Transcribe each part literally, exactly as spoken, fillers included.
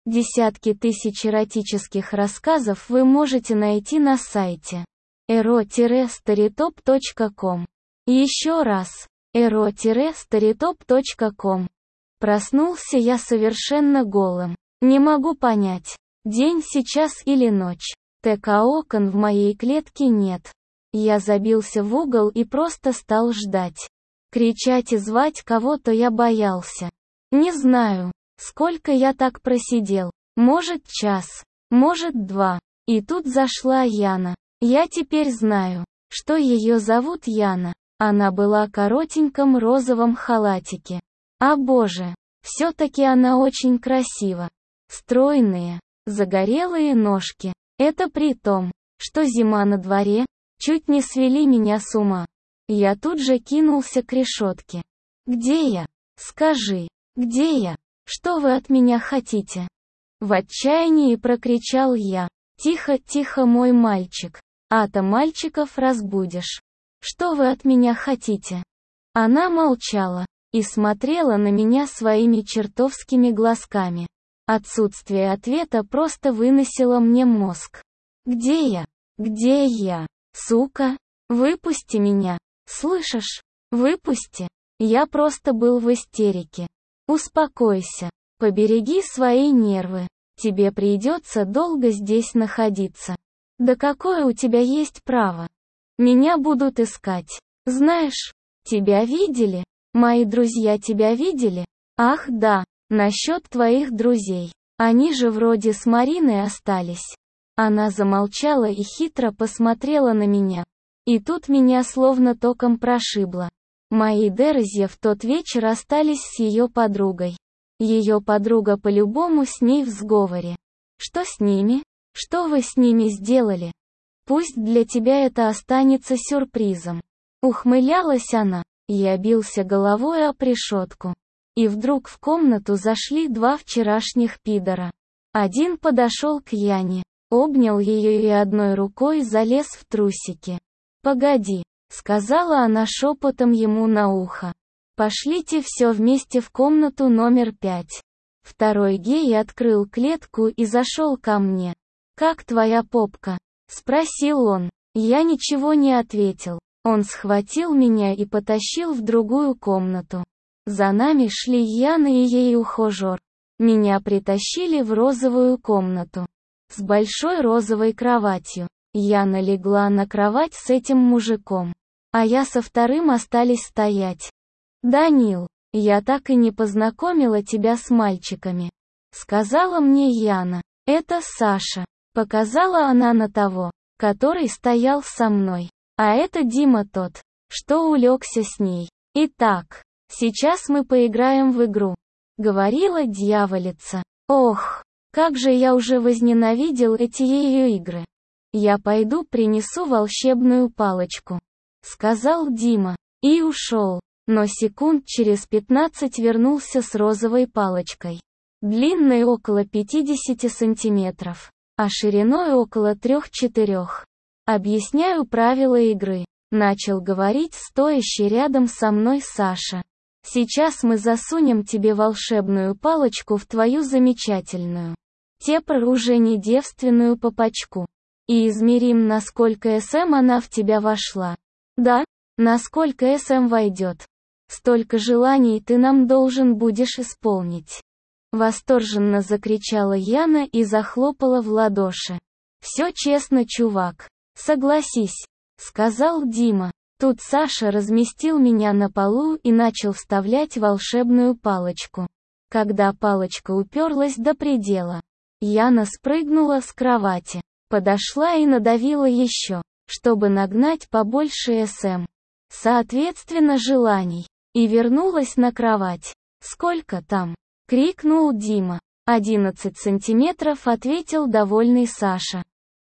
Десятки тысяч эротических рассказов вы можете найти на сайте эро старитоп точка ком. Еще раз, эро старитоп точка ком. Проснулся я совершенно голым. Не могу понять, день сейчас или ночь. Так а окон в моей клетке нет. Я забился в угол и просто стал ждать. Кричать и звать кого-то я боялся. Не знаю, сколько я так просидел. Может час, может два. И тут зашла Яна. Я теперь знаю, что ее зовут Яна. Она была в коротеньком розовом халатике. А боже, все-таки она очень красива. Стройные, загорелые ножки. Это при том, что зима на дворе, чуть не свели меня с ума. Я тут же кинулся к решетке. «Где я? Скажи, где я? Что вы от меня хотите?» В отчаянии прокричал я. «Тихо, тихо, мой мальчик, а-то мальчиков разбудишь. Что вы от меня хотите?» Она молчала и смотрела на меня своими чертовскими глазками. Отсутствие ответа просто выносило мне мозг. «Где я? Где я? Сука? Выпусти меня! Слышишь? Выпусти!» Я просто был в истерике. «Успокойся. Побереги свои нервы. Тебе придется долго здесь находиться». «Да какое у тебя есть право? Меня будут искать. Знаешь, тебя видели? Мои друзья тебя видели? Ах да, насчет твоих друзей. Они же вроде с Мариной остались». Она замолчала и хитро посмотрела на меня. И тут меня словно током прошибло. Мои друзья в тот вечер остались с ее подругой. Ее подруга по-любому с ней в сговоре. Что с ними? Что вы с ними сделали? Пусть для тебя это останется сюрпризом. Ухмылялась она. Я бился головой об решетку. И вдруг в комнату зашли два вчерашних пидора. Один подошел к Яне, обнял ее и одной рукой залез в трусики. «Погоди», — сказала она шепотом ему на ухо. «Пошлите все вместе в комнату номер пять». Второй гей открыл клетку и зашел ко мне. «Как твоя попка?» — спросил он. Я ничего не ответил. Он схватил меня и потащил в другую комнату. За нами шли Яна и ей ухажер. Меня притащили в розовую комнату с большой розовой кроватью. Яна легла на кровать с этим мужиком, а я со вторым остались стоять. «Данил, я так и не познакомила тебя с мальчиками», — сказала мне Яна. «Это Саша», — показала она на того, который стоял со мной. «А это Дима тот, что улегся с ней. Итак, сейчас мы поиграем в игру», — говорила дьяволица. Ох, как же я уже возненавидел эти ее игры. «Я пойду принесу волшебную палочку», — сказал Дима, и ушел. Но секунд через пятнадцать вернулся с розовой палочкой. Длиной около пятидесяти сантиметров, а шириной около трех-четырех. «Объясняю правила игры», — начал говорить стоящий рядом со мной Саша. «Сейчас мы засунем тебе волшебную палочку в твою замечательную, теперь уже не девственную попочку. И измерим, насколько см она в тебя вошла. Да, насколько см войдет. Столько желаний ты нам должен будешь исполнить». Восторженно закричала Яна и захлопала в ладоши. «Все честно, чувак. Согласись», — сказал Дима. Тут Саша разместил меня на полу и начал вставлять волшебную палочку. Когда палочка уперлась до предела, Яна спрыгнула с кровати, подошла и надавила еще, чтобы нагнать побольше см, соответственно желаний, и вернулась на кровать. «Сколько там?» — крикнул Дима. «Одиннадцать сантиметров», — ответил довольный Саша.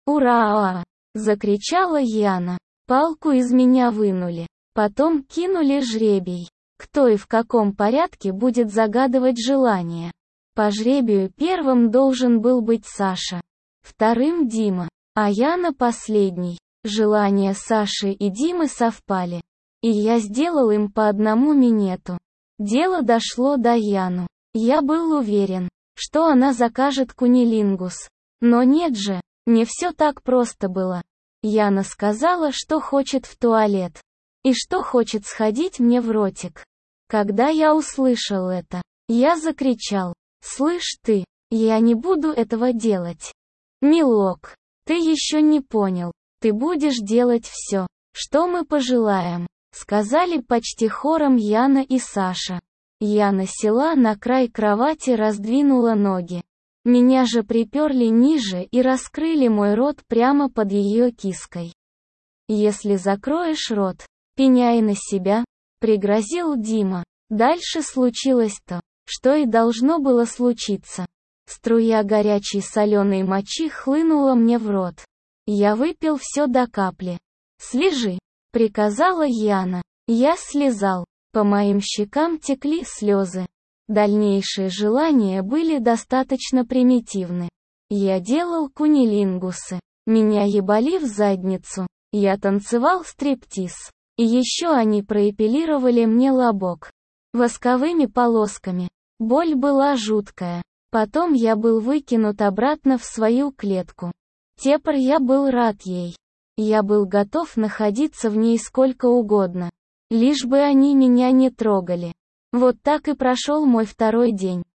«Ура!» — закричала Яна. Палку из меня вынули. Потом кинули жребий. Кто и в каком порядке будет загадывать желание. По жребию первым должен был быть Саша. Вторым Дима. А Яна последний. Желания Саши и Димы совпали. И я сделал им по одному минету. Дело дошло до Яну. Я был уверен, что она закажет кунилингус. Но нет же, не все так просто было. Яна сказала, что хочет в туалет. И что хочет сходить мне в ротик. Когда я услышал это, я закричал: «Слышь ты, я не буду этого делать. Милок, ты еще не понял, ты будешь делать все, что мы пожелаем», сказали почти хором Яна и Саша. Яна села на край кровати, раздвинула ноги. Меня же приперли ниже и раскрыли мой рот прямо под ее киской. «Если закроешь рот, пеняй на себя», — пригрозил Дима. Дальше случилось то, что и должно было случиться. Струя горячей соленой мочи хлынула мне в рот. Я выпил все до капли. «Слежи», — приказала Яна. Я слезал. По моим щекам текли слезы. Дальнейшие желания были достаточно примитивны. Я делал кунилингусы. Меня ебали в задницу. Я танцевал стриптиз. И еще они проэпилировали мне лобок восковыми полосками. Боль была жуткая. Потом я был выкинут обратно в свою клетку. Тепер я был рад ей. Я был готов находиться в ней сколько угодно. Лишь бы они меня не трогали. Вот так и прошел мой второй день.